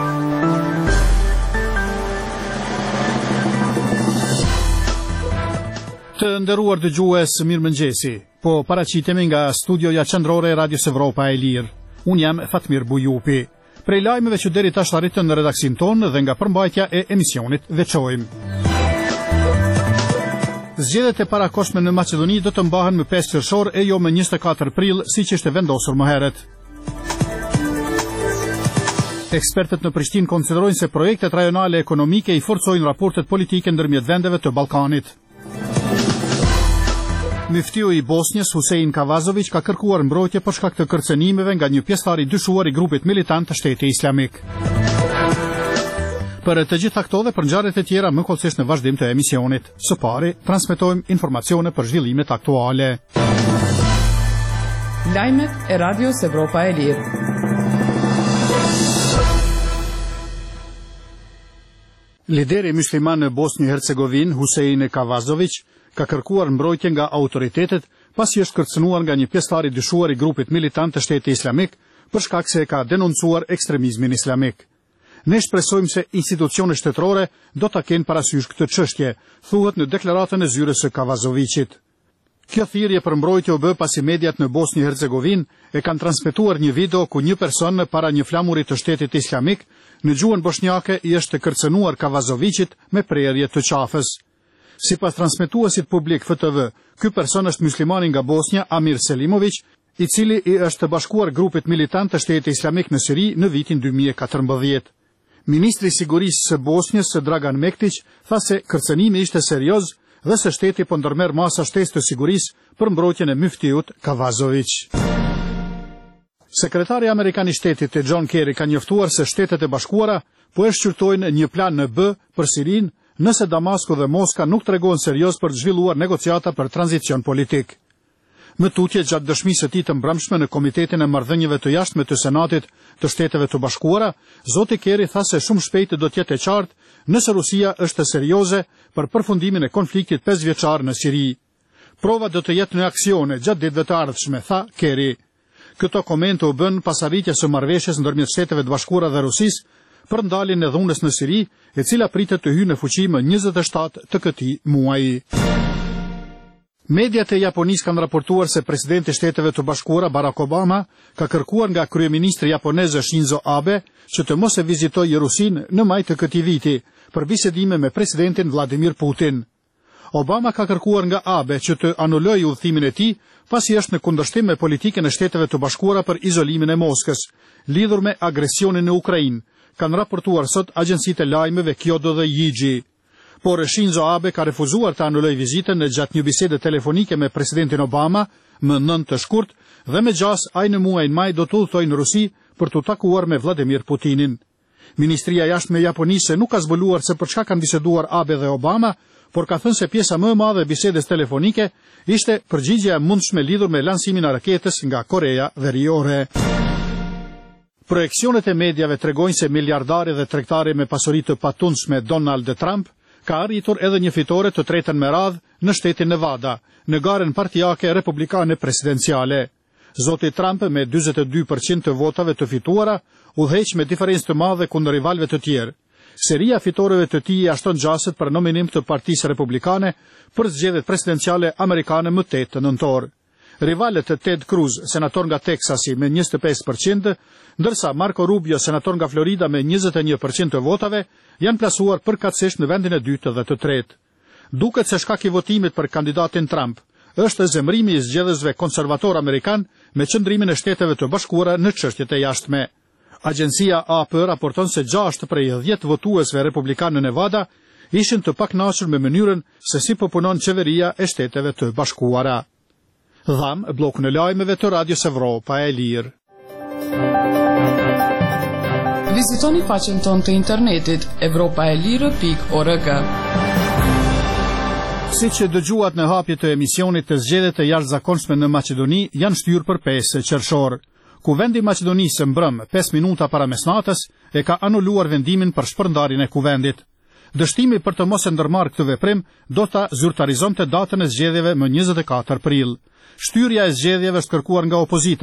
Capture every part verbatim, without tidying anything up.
Të nderuar dëgjues, mirëmëngjesi. Po paraqitemi nga studioja qendrore e Radios Evropa e Lirë. Unë jam Fatmir Bujupi. Prej lajmeve që deri tash arritën në redaksin tonë dhe nga përmbajtja e emisionit veçojmë. Zgjedhjet e parakohshme në Maqedoni do të mbahen më pesë qershor e jo më njëzet e katër prill, siç ishte vendosur më herët. Ekspertët në Prishtinë konsiderojnë se projektet rajonale ekonomike i forcojnë raportet politike ndërmjet vendeve të Ballkanit. Muftiu i Bosnjës Husein Kavazović ka kërkuar mbrojtje për shkak të kërcënimeve nga një pjesëtar i dyshuar i grupit militant të Shtetit Islamik. Për të gjitha këto dhe për ngjarjet e tjera më kollësisht në vazhdim të emisionit. Së pari, transmetojmë informacione për zhvillimet aktuale. Lajmet e Radios Evropa e Lirë. Lideri musliman në Bosnjë e Hercegovinë, Husein Kavazović, ka kërkuar mbrojtje nga autoritetet pasi është kërcënuar nga një pjesëtar i dyshuar i grupit militant të Shtetit Islamik për shkak se e ka denoncuar ekstremizmin islamik. Ne shpresojmë se institucionet shtetërore do ta kenë parasysh këtë çështje, thuhet në deklaratën e zyrës së Kavazovićit. Kjo thirrje për mbrojtje u bë pasi mediat në Bosnjë e Hercegovinë e kanë transmetuar një video ku një person para një flamuri të Shtetit Islamik në gjuhën bosnjake i është kërcënuar Kavazovićit me prerje të qafës. Sipas transmetuesit publik F T V, ky person është muslimani nga Bosnja, Amir Selimović, i cili i është bashkuar grupit militant të Shtetit Islamik në Siri në vitin dy mijë e katërmbëdhjetë. Ministri i Sigurisë së Bosnjës, Dragan Mektić, tha se kërcënimi ishte serioz dhe se shteti po ndërmerr masa shtesë të sigurisë për mbrojtjen e muftiut Kavazović. Sekretari amerikan i shtetit John Kerry ka njoftuar se Shtetet e Bashkuara po e shqyrtojnë një plan në B për Sirinë nëse Damasku dhe Moska nuk tregohen serioz për të zhvilluar negociata për tranzicion politik. Më tutje gjatë dëshmisë së tij të mbrëmshme në Komitetin e Marrëdhënieve të Jashtme të Senatit të Shteteve të Bashkuara, zoti Kerry tha se shumë shpejt do të jetë e qartë nëse Rusia është serioze për përfundimin e konfliktit pesëvjeçar në Siri. Prova do të jetë në aksione gjatë ditëve të ardhshme, tha Kerry. Këto komente u bën pas arritjes së marrëveshjes ndërmjet Shteteve të Bashkuara dhe Rusisë për ndaljen e dhunës në Siri, e cila pritet të hyjë në fuqi më njëzet e shtatë të këtij muaji. Mediat e Japonisë kanë raportuar se presidenti i Shteteve të Bashkuara Barack Obama ka kërkuar nga kryeministri japonez Shinzo Abe që të mos e vizitojë Rusinë në maj të këtij viti për bisedime me presidentin Vladimir Putin. Obama ka kërkuar nga Abe që të anulojë udhëtimin e tij pasi është në kundërshtim me politikën e Shteteve të Bashkuara për izolimin e Moskës, lidhur me agresionin në Ukrainë, kanë raportuar sot agjencitë e lajmeve Kyodo dhe Yiji. Por Shinzo Abe ka refuzuar të anulojë vizitën në gjatë një bisede telefonike me presidentin Obama më nëntë të shkurt dhe me gjas ai në muajin maj do të udhtojë në Rusi për të takuar me Vladimir Putinin. Ministria e Jashtme e Japonisë nuk ka zbuluar se për çka kanë biseduar Abe dhe Obama, por ka thënë se pjesa më e madhe e bisedës telefonike ishte përgjigjja e mundshme lidhur me lansimin e raketës nga Korea Veriore. Projekcionet e mediave tregojnë se miliardari dhe tregtari me pasuri të patundshme Donald Trump ka arritur edhe një fitore të tretën me radhë në shtetin Nevada, në garën partijake republikane presidenciale. Zoti Trump me dyzet e dy përqind të votave të fituara udhëheq me diferencë të madhe kundër rivalëve të tjerë. Seria fitoreve të tij ashton gjaset për nominim të Partisë Republikane për zgjedhjet presidenciale amerikane më tetë nëntor. Rivalet e Ted Cruz, senator nga Teksasi me njëzet e pesë përqind, ndërsa Marco Rubio, senator nga Florida me njëzet e një përqind të votave, janë plasuar përkatësisht në vendin e dytë dhe të tretë. Duket se shkaki i votimit për kandidatin Trump është zemrimi i zgjedhësve konservator amerikan me qëndrimin e Shteteve të Bashkuara në çështjet e jashtme. Agjencia A P raporton se gjashtë prej dhjetë votuesve republikanë në Nevada ishin të pakënaqur me mënyrën se si po punon qeveria e Shteteve të Bashkuara. Dham blokun e lajmeve të Radios Evropa e Lirë. Vizitoni faqen tonë të internetit evropaelire pikë org. Siç e dëgjuat në hapje të emisionit, të zgjedhjet e jashtëzakonshme në Maqedoni janë shtyrë për pesë qershor. Kuvendi i Maqedonisë mbrëm pesë minuta para mesnatës e ka anuluar vendimin për shpërndarjen e kuvendit. Dështimi për të mos e ndërmarrë këtë veprim do ta zyrtarizonte datën e zgjedhjeve më njëzet e katër prill. Shtyrja e zgjedhjeve është kërkuar nga opozita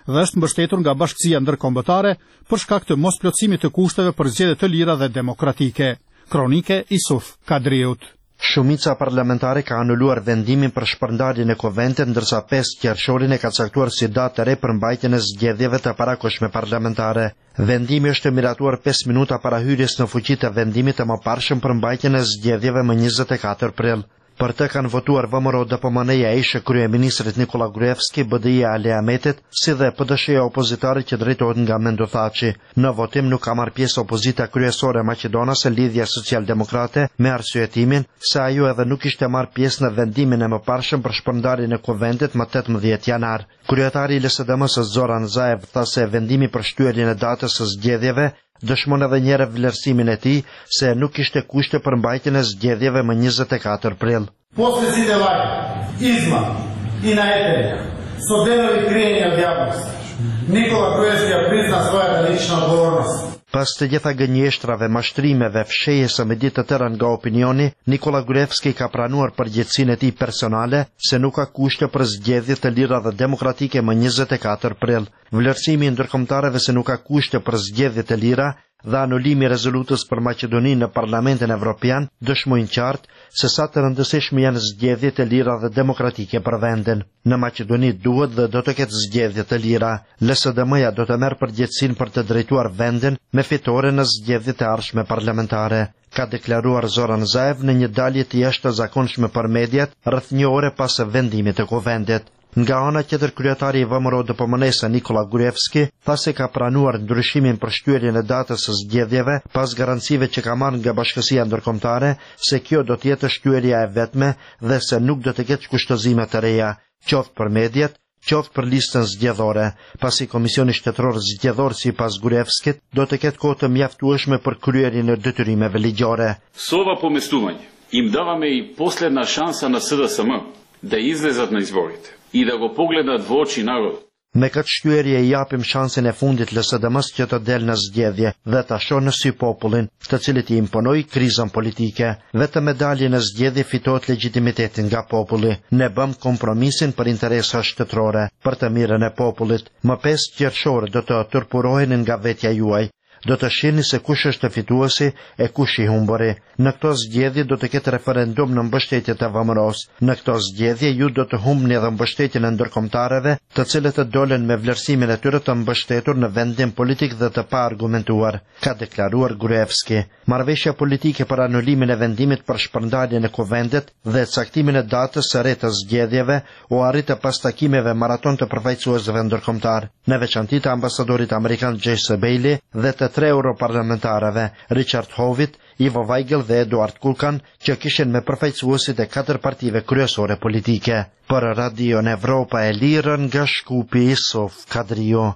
dhe është mbështetur nga Bashkësia Ndërkombëtare për shkak të mosplotësimit të kushteve për zgjedhje të lira dhe demokratike. Kronike Isuf Kadriut. Shumica parlamentare ka anuluar vendimin për shpërndarjen e Koventit, ndërsa pesë qershorin e ka caktuar si datë të re për mbajtjen e zgjedhjeve të parakohshme parlamentare. Vendimi është miratuar pesë minuta para hyrjes në fuqi të vendimit të mëparshëm për mbajtjen e zgjedhjeve më njëzet e katër prill. Për të kanë votuar V M R O D P M N-ja e ish kryeministrit Nikola Gruevski, B D I-ja Ali Ahmetit, si dhe P D S-ja opozitare që drejtohet nga Mendo Thaçi. Në votim nuk ka marrë pjesë opozita kryesore maqedonase Lidhja Social-Demokrate me arsyetimin se ajo edhe nuk ishte marrë pjesë në vendimin e mëparshëm për shpërndarjen e Koventit më tetëmbëdhjetë janar. Kryetari i L S D M-s Zoran Zaev tha se vendimi për shtyerjen e datës së zgjedhjeve dëshmon edhe një herë vlerësimin e tij se nuk kishte kushte për mbajtjen e zgjedhjeve më njëzet e katër prill. После зидевanja, izma i najetenja, su delovi krijenja djavnosti. Nikola Gruevski prizna svoja lična odgovornost. Pas të gjitha gënjeshtrave, mashtrimeve, fshehjes së midis të tëra nga opinioni, Nikola Gruevski ka pranuar përgjegjësinë e tij personale se nuk ka kushte për zgjedhje të lira dhe demokratike më njëzet e katër prill. Vlerësimi i ndërkombëtarëve se nuk ka kushte për zgjedhje të lira dhe anulimi i rezolutës për Maqedoninë në Parlamentin Evropian dëshmojnë qartë se sa të rëndësishme janë zgjedhjet e lira dhe demokratike për vendin. Në Maqedoni duhet dhe do të ketë zgjedhje të lira. L S D M-ja do të merr përgjegjësinë për të drejtuar vendin me fitore në zgjedhjet e ardhshme parlamentare, ka deklaruar Zoran Zaev në një dalje të jashtëzakonshme për mediat rreth një ore pas vendimit të Koventit. Nga ana tjetër, kryetari i V M R O D P M N-s Nikola Gruevski tha se ka pranuar ndryshimin për shtyerjen e datës së zgjedhjeve pas garancive që ka marrë nga Bashkësia Ndërkombëtare se kjo do të jetë shtyerja e vetme dhe se nuk do të ketë kushtozime të reja, qoftë për mediat, qoftë për listën zgjedhore, pasi Komisioni Shtetëror Zgjedhor sipas Gruevskit do të ketë kohë të mjaftueshme për kryerjen e detyrimeve ligjore. Sova поместување им даваме и последна шанса на С D S M да излезат на изборите и да го погледнат во очи народот. Me këtë shtyerje i japim shansin e fundit L S D M-s që të del në zgjedhje dhe ta shohë në sy popullin, të cilit i imponoi krizën politike. Vetëm me daljen në zgjedhje fitohet legitimiteti nga populli. Ne bëm kompromisin për interesa shtetërore, për të mirën e popullit. Më pesë qershor do të turpurohen nga vetja juaj. Do të shihni se kush është fituesi e kush i humbori. Në këto zgjedhje do të ketë referendum në mbështetje të V M R O-s. Në këto zgjedhje ju do të humbni edhe mbështetjen e ndërkombëtarëve, të cilët të dolen me vlerësimin e tyre të mbështetur në vendim politik dhe të paargumentuar, ka deklaruar Gruevski. Marrëveshja politike për anulimin e vendimit për shpërndarjen e Koventit dhe caktimin e datës së re të zgjedhjeve u arrit pas takimeve maraton të përfaqësuesve ndërkombëtar, në veçanti të ambasadorit amerikan Jesse Bailey dhe të tre europarlamentarëve, Richard Howitt, Ivo Weigel dhe Eduard Kukan, që kishin me përfaqësuesit e katër partive kryesore politike. Për Radio Evropa e Lirë nga Shkupi, Isuf Kadriu.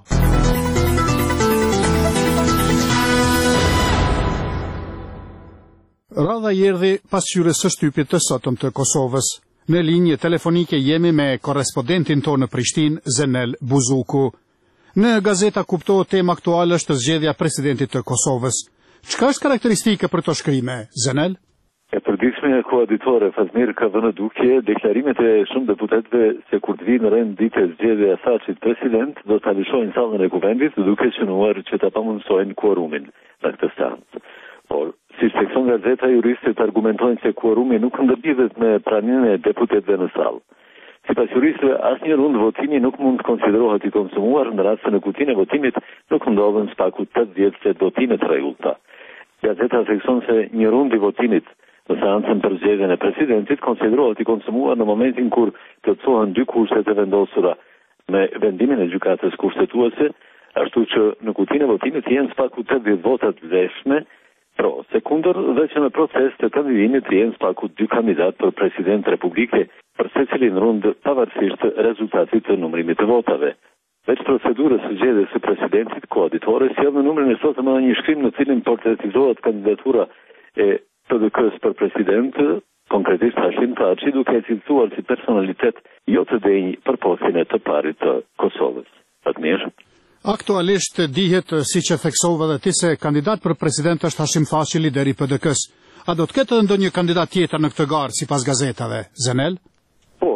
Radha i erdhi pas hyrjes së shtypit të sotëm të Kosovës. Në linjë telefonike jemi me korrespondentin tonë në Prishtinë, Zenel Buzuku. Në gazeta kuptohet tema aktuale është zgjedhja e presidentit të Kosovës. Çka është karakteristike për këto shkrime, Zenel? E përditshme koaditore Fazmir ka vënë duke deklarimet e shumë deputetëve se kur të vinë rend ditë zgjedhja e Thaçit president do ta lëshojnë sallën e Kuvendit duke synuar që ta pamundsojnë quorumin në këtë seancë. Por si seksion gazeta juristët argumentojnë se quorumi nuk ndërlidhet me pranimin e deputetëve në sallë. Sipas juristëve, asnjë rund votimi nuk mund të konsiderohet i konsumuar në rast se në kutinë e votimit nuk ndodhen spaku tetëdhjetë set votime të rregullta. Gazeta thekson se një rund i votimit në seancën për zgjedhjen e presidentit konsiderohet i konsumuar në momentin kur plotësohen dy kushtet e vendosura me vendimin e gjykatës kushtetuese, ashtu që në kutinë e votimit jenë spaku tetëdhjetë vota të vlefshme pro sekundër dhe që në proces të kandidimit jenë spaku dy kandidat për president republike për secilin rund pavarësisht rezultatit të numrimit të votave. Veç procedurës së zgjedhjes së presidentit, koaditore sjell në numrin e sotëm edhe një shkrim në cilin portretizohet kandidatura e P D K-s për president, konkretisht Hashim Thaçi, duke e cilësuar si personalitet jo të denjë për postin e të parit të Kosovës. Fatmir. Aktualisht dihet, siç e theksove edhe ti, se kandidat për president është Hashim Thaçi, lideri i P D K-s. A do të ketë ndonjë kandidat tjetër në këtë garë sipas gazetave, Zenel? Po,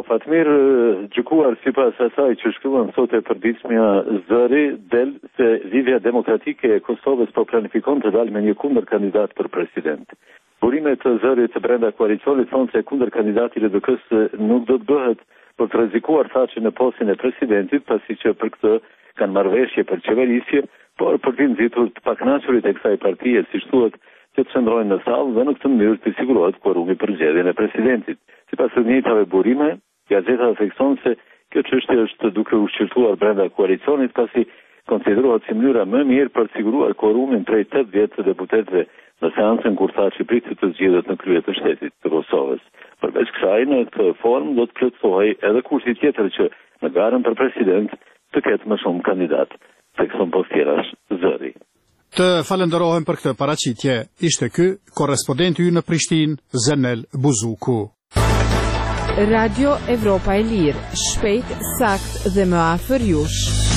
Fatmir, gjykuar sipas asaj që shkruan sot e përditshmja Zëri, del se Lidhja Demokratike e Kosovës po planifikon të dalë me një kundër kandidat për president. Burimet të Zërit të brenda koalicionit thonë se kundër kandidati i L D K-s nuk do të bëhet për të rrezikuar thashë në postin e presidentit, pasi që për këtë kanë marrëveshje për qeverisje, por për të nxitur të pakënaqurit e kësaj partie, siç thuhet, që të qëndrojnë në sallë dhe në këtë mënyrë të sigurohet kvorumi për zgjedhjen e presidentit. Sipas të njëjtave burime, gazeta thekson se kjo çështje është duke u shqyrtuar brenda koalicionit, pasi konsiderohet si mënyra më mirë për të siguruar kvorumin prej tetëdhjetë të deputetëve në seancën kur tha Shqipërisë të zgjidhet në krye të shtetit të Kosovës. Përveç kësaj, në këtë formë do të plotësohej edhe kursi tjetër që në garën për president të ketë më shumë kandidat, thekson postjerash Zëri. Të falenderohem për këtë paraqitje. Ishte ky korrespondenti ynë në Prishtinë, Zenel Buzuku. Radio Evropa e Lirë, shpejt, sakt dhe më afër jush.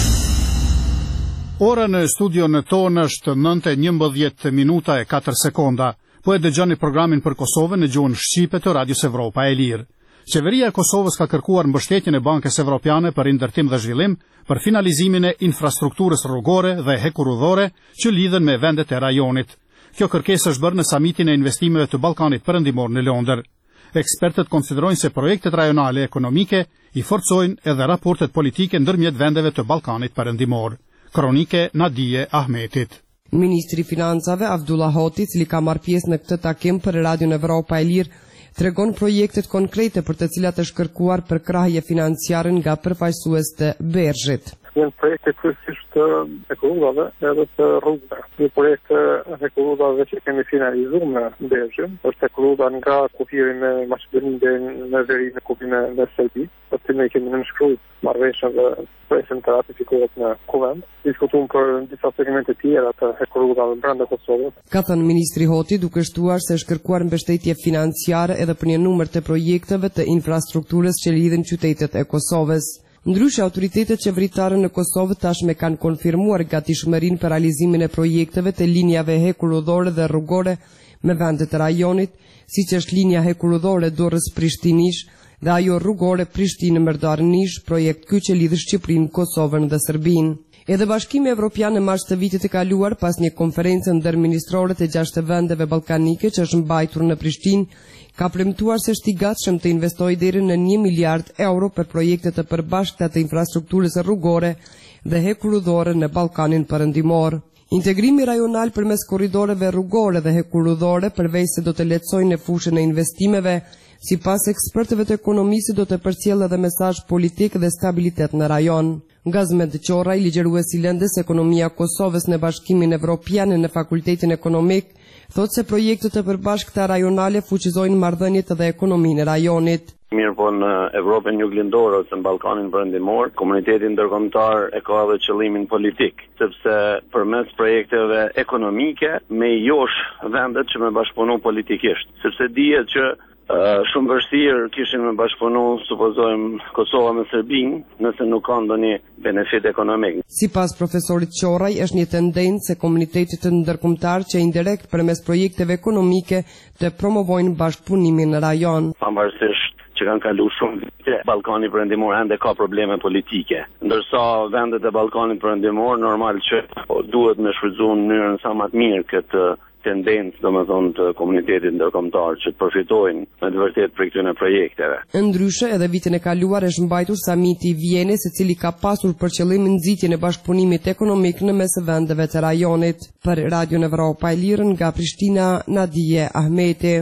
Ora në studion tonë është nëntë e njëmbëdhjetë minuta e katër sekonda. Po e dëgjoni programin për Kosovën në gjuhën shqipe të Radios Evropa e Lirë. Qeveria e Kosovës ka kërkuar mbështetjen e Bankës Evropiane për Ndërtim dhe Zhvillim për finalizimin e infrastrukturës rrugore dhe hekurudhore që lidhen me vendet e rajonit. Kjo kërkesë është bërë në samitin e investimeve të Ballkanit Perëndimor në Londër. Ekspertët konsiderojnë se projektet rajonale ekonomike i forcojnë edhe raportet politike ndërmjet vendeve të Ballkanit Perëndimor. Kronike Nadije Ahmetit. Ministri i Financave Avdullah Hoti, cili ka marrë pjesë në këtë takim për Radion Evropa e Lirë, tregon projektet konkrete për të cilat është kërkuar përkrahje financiare nga përfaqësues të Bergjet. Janë projekte kryesisht të hekurudhave edhe të rrugëve. Një projekt të hekurudhave që kemi finalizuar në Bergje është hekurudha nga kufiri me Maqedoninë deri në veri në kufirin me Serbi. Aty ne kemi nënshkruar marrëveshjen dhe presin të ratifikohet në Kuvend. Diskutuam për disa segmente tjera të hekurudhave brenda Kosovës. Ka thënë ministri Hoti, duke shtuar se është kërkuar mbështetje financiare edhe për një numër të projekteve të infrastrukturës që lidhin qytetet e Kosovës. Ndryshe, autoritetet qeveritare në Kosovë tashme kanë konfirmuar gatishmërinë për realizimin e projekteve të linjave hekurudhore dhe rrugore me vendet e rajonit, siç është linja hekurudhore Durrës-Prishtinish dhe ajo rrugore Prishtinë-Mërdarnish, projekt ky që lidh Shqipërinë, Kosovën dhe Serbinë. Edhe Bashkimi Evropian në mars të vitit të kaluar, pas një konferencë ndërministrore të gjashtë vendeve ballkanike që është mbajtur në Prishtinë, ka premtuar se është i gatshëm të investojë deri në një miliard euro për projekte të përbashkëta të infrastrukturës rrugore dhe hekurudhore në Ballkanin Perëndimor. Integrimi rajonal përmes korridoreve rrugore dhe hekurudhore, përveç se do të lehtësojë në fushën e investimeve, sipas ekspertëve të ekonomisë do të përcjellë edhe mesazh politik dhe stabilitet në rajon. Gazmet Qoraj, ligjerues i lëndës ekonomia Kosovës në Bashkimin Evropian në Fakultetin Ekonomik, thotë se projektet të përbashkëta rajonale fuqizojnë marrëdhëniet dhe ekonominë e rajonit. Mirë po në Evropën juglindore ose në Ballkanin Perëndimor, komuniteti ndërkombëtar e ka edhe qëllimin politik, sepse përmes projekteve ekonomike me i josh vendet që me bashkëpunu politikisht, sepse dihet që Uh, shumë vështirë kishin me bashkëpunu, supozojmë, Kosova me Serbinë, nëse nuk ka ndonjë benefit ekonomik. Sipas profesorit Qoraj, është një tendencë se komunitetet ndërkombëtar që indirekt përmes projekteve ekonomike të promovojnë bashkëpunimin në rajon. Pavarësisht që kanë kalu shumë vite, Ballkani Perëndimor ende ka probleme politike. Ndërsa vendet e Ballkanit Perëndimor normal që duhet me shfrytzuar në mënyrën sa më të mirë këtë tendencë, domethënë, të komunitetit ndërkombëtar që të përfitojnë me të vërtetë prej këtyre projekteve. Ndryshe, edhe vitin e kaluar është mbajtur samiti i Vienës, i cili ka pasur për qëllim nxitjen e bashkëpunimit ekonomik në mes vendeve të rajonit. Për Radion Evropa e Lirë nga Prishtina, Nadije Ahmeti.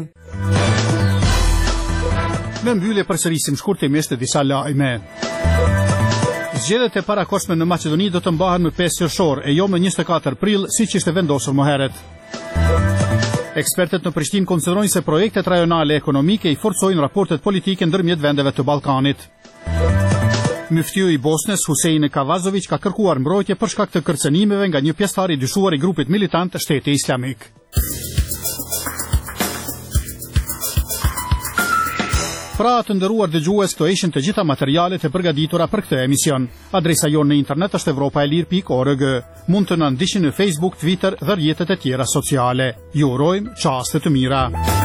Në mbyllje përsërisim shkurtimisht disa lajme. Zgjedhjet e parakohshme në Maqedoni do të mbahen më pesë qershor e jo më njëzet e katër prill, siç ishte vendosur më herët. Ekspertët në Prishtinë konsiderojnë se projektet rajonale ekonomike i forcojnë raportet politike ndërmjet vendeve të Ballkanit. Myftyu i Bosnës, Husein Kavazović, ka kërkuar mbrojtje për shkak të kërcënimeve nga një pjesëtar i dyshuar i grupit militant Shteti Islamik. Pra të nderuar dëgjues, këto ishin të gjitha materialet e përgatitura për këtë emision. Adresa jonë në internet është evropaelir pikë org. Mund të na ndiqni në Facebook, Twitter dhe rrjetet e tjera sociale. Ju urojmë çaste të mira.